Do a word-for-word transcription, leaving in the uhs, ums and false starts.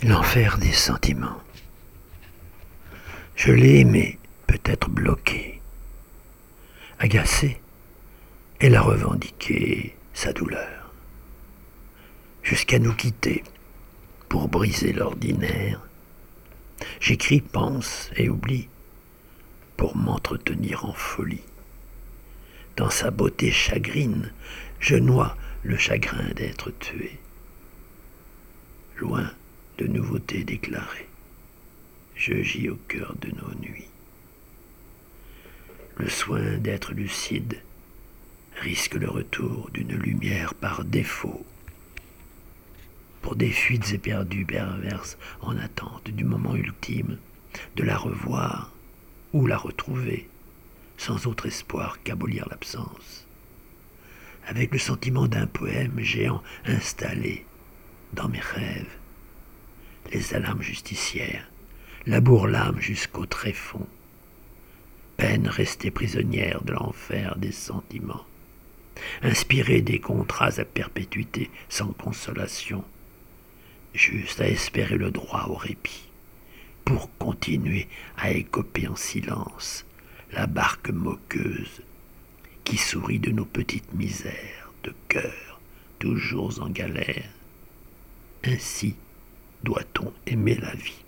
L'enfer des sentiments. Je l'ai aimée, peut-être bloquée. Agacée, elle a revendiqué sa douleur, jusqu'à nous quitter pour briser l'ordinaire. J'écris, pense et oublie pour m'entretenir en folie. Dans sa beauté chagrine, je noie le chagrin d'être tué. Loin de nouveautés déclarées, je gis au cœur de nos nuits. Le soin d'être lucide risque le retour d'une lumière par défaut. Pour des fuites éperdues perverses en attente du moment ultime, de la revoir ou la retrouver, sans autre espoir qu'abolir l'absence. Avec le sentiment d'un poème géant installé dans mes rêves, les alarmes justicières labourent l'âme jusqu'au tréfonds. Peine restée prisonnière de l'enfer des sentiments, inspirée des contrats à perpétuité sans consolation, juste à espérer le droit au répit, pour continuer à écoper en silence la barque moqueuse qui sourit de nos petites misères de cœur toujours en galère. Ainsi doit-on aimer la vie.